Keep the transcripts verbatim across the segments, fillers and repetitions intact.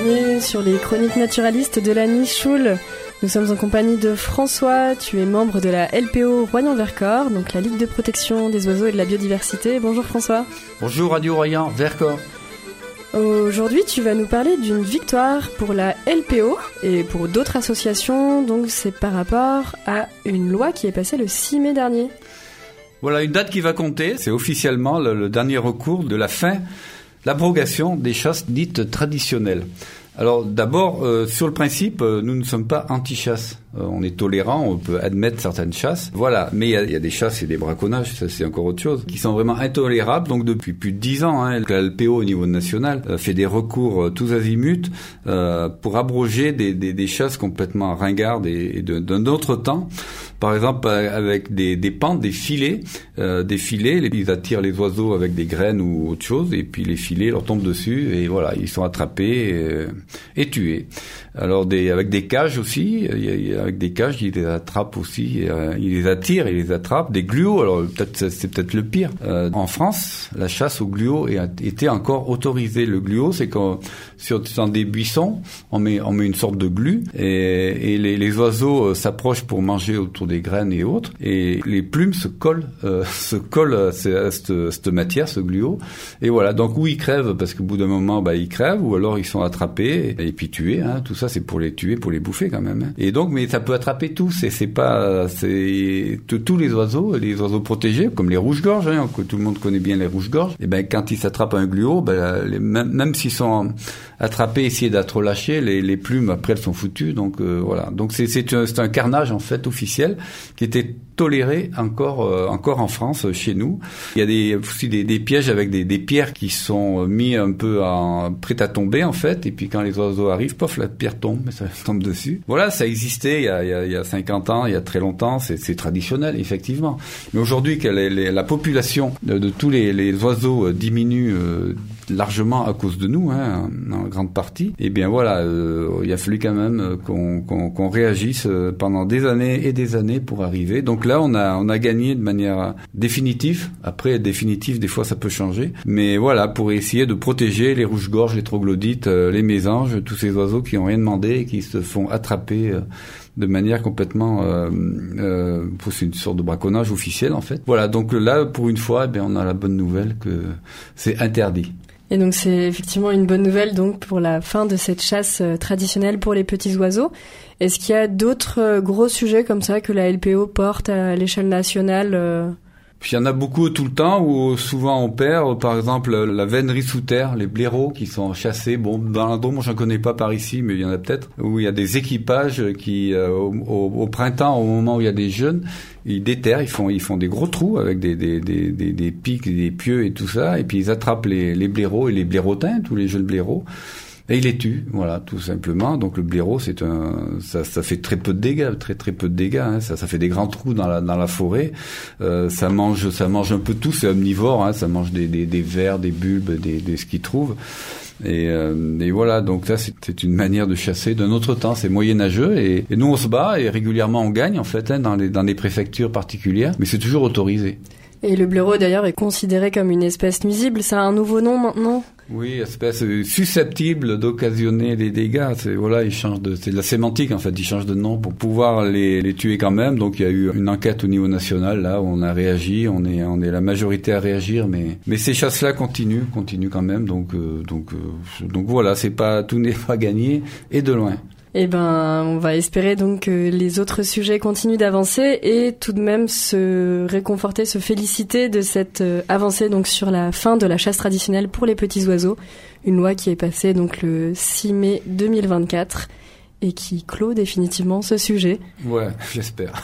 bienvenue sur les chroniques naturalistes de la Nichoul. Nous sommes en compagnie de François, tu es membre de la L P O Royan-Vercors, donc la Ligue de protection des oiseaux et de la biodiversité. Bonjour François. Bonjour Radio Royan-Vercors. Aujourd'hui, tu vas nous parler d'une victoire pour la L P O et pour d'autres associations, donc c'est par rapport à une loi qui est passée le six mai dernier. Voilà, une date qui va compter, c'est officiellement le, le dernier recours de la fin, l'abrogation des chasses dites traditionnelles. Alors d'abord, euh, sur le principe, euh, nous ne sommes pas anti-chasse. Euh, on est tolérant, on peut admettre certaines chasses. Voilà, mais il y a, y a des chasses et des braconnages, ça c'est encore autre chose, qui sont vraiment intolérables. Donc depuis plus de dix ans, hein, la L P O au niveau national euh, fait des recours euh, tous azimuts euh, pour abroger des, des, des chasses complètement ringardes et, et de, d'un autre temps. Par exemple, avec des, des pentes, des filets, euh, des filets, ils attirent les oiseaux avec des graines ou autre chose, et puis les filets leur tombent dessus, et voilà, ils sont attrapés et, et tués. Alors, des, avec des cages aussi, avec des cages, ils les attrapent aussi, euh, ils les attirent, ils les attrapent. Des gluos, alors peut-être c'est peut-être le pire. Euh, en France, la chasse au gluo était encore autorisée. Le gluo, c'est quand sur dans des buissons, on met on met une sorte de glu, et, et les, les oiseaux s'approchent pour manger autour des graines et autres, et les plumes se collent, euh, se collent à cette, cette matière, ce gluo, et voilà. Donc où ils crèvent, parce qu'au bout d'un moment, bah ils crèvent, ou alors ils sont attrapés et, et puis tués. Hein, tout ça, c'est pour les tuer, pour les bouffer quand même. Hein. Et donc, mais ça peut attraper tous. C'est, c'est pas, c'est tous les oiseaux, les oiseaux protégés, comme les rouges-gorges, hein, que tout le monde connaît bien les rouges-gorges. Et ben quand ils s'attrapent un gluo, ben les, même, même s'ils sont attrapés, essayer d'être relâchés, les, les plumes après elles sont foutues. Donc euh, voilà. Donc c'est, c'est, un, c'est un carnage en fait officiel qui était toléré encore euh, encore en France, chez nous. Il y a des, aussi des, des pièges avec des, des pierres qui sont mis un peu en, prêtes à tomber en fait, et puis quand les oiseaux arrivent, pof, la pierre tombe, mais ça tombe dessus. Voilà, ça existait il y a, il y a, il y a cinquante ans, il y a très longtemps, c'est, c'est traditionnel effectivement. Mais aujourd'hui, que les, les, la population de, de tous les, les oiseaux diminue euh, largement à cause de nous, hein, en grande partie, et bien voilà, euh, il a fallu quand même qu'on, qu'on, qu'on réagisse pendant des années et des années pour arriver. Donc là, on a on a gagné de manière définitive. Après, définitive, des fois, ça peut changer. Mais voilà, pour essayer de protéger les rouges-gorges, les troglodytes, euh, les mésanges, tous ces oiseaux qui n'ont rien demandé et qui se font attraper euh, de manière complètement... Euh, euh, c'est une sorte de braconnage officiel, en fait. Voilà, donc là, pour une fois, eh bien, on a la bonne nouvelle que c'est interdit. Et donc c'est effectivement une bonne nouvelle donc pour la fin de cette chasse euh, traditionnelle pour les petits oiseaux. Est-ce qu'il y a d'autres euh, gros sujets comme ça que la L P O porte à l'échelle nationale euh... Puis il y en a beaucoup tout le temps où souvent on perd, par exemple la vénerie sous terre, les blaireaux qui sont chassés. Bon, dans la Drôme, j'en connais pas par ici, mais il y en a peut-être, où il y a des équipages qui, euh, au, au, au printemps, au moment où il y a des jeunes, ils déterrent, ils font, ils font des gros trous avec des, des, des, des, des pics, des pieux et tout ça, et puis ils attrapent les, les blaireaux et les blairotins, tous les jeunes blaireaux. Et il les tue, voilà, tout simplement. Donc le blaireau, c'est un, ça, ça fait très peu de dégâts, très très peu de dégâts. Hein. Ça, ça fait des grands trous dans la dans la forêt. Euh, ça mange, ça mange un peu tout. C'est omnivore, hein. Ça mange des des, des vers, des bulbes, des, des ce qu'il trouve. Et, euh, et voilà. Donc ça, c'est, c'est une manière de chasser d'un autre temps. C'est moyenâgeux. Et, et nous, on se bat et régulièrement on gagne en fait, hein, dans les dans des préfectures particulières. Mais c'est toujours autorisé. Et le blaireau d'ailleurs est considéré comme une espèce nuisible. Ça a un nouveau nom maintenant. Oui, espèce susceptible d'occasionner des dégâts. C'est, voilà, ils changent de, c'est de la sémantique en fait. Ils changent de nom pour pouvoir les, les tuer quand même. Donc il y a eu une enquête au niveau national là où on a réagi. On est, on est la majorité à réagir, mais, mais ces chasses-là continuent, continuent quand même. Donc, euh, donc, euh, donc voilà, c'est pas, tout n'est pas gagné et de loin. Eh ben, on va espérer donc que les autres sujets continuent d'avancer et tout de même se réconforter, se féliciter de cette avancée donc sur la fin de la chasse traditionnelle pour les petits oiseaux. Une loi qui est passée donc le six mai deux mille vingt-quatre et qui clôt définitivement ce sujet. Ouais, j'espère.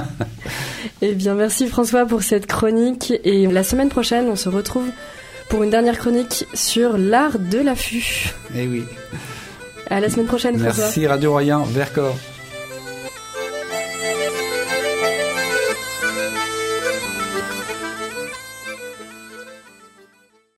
Eh bien, merci François pour cette chronique et la semaine prochaine, on se retrouve pour une dernière chronique sur l'art de l'affût. Eh oui. À la semaine prochaine, François. Merci Radio Royan-Vercors.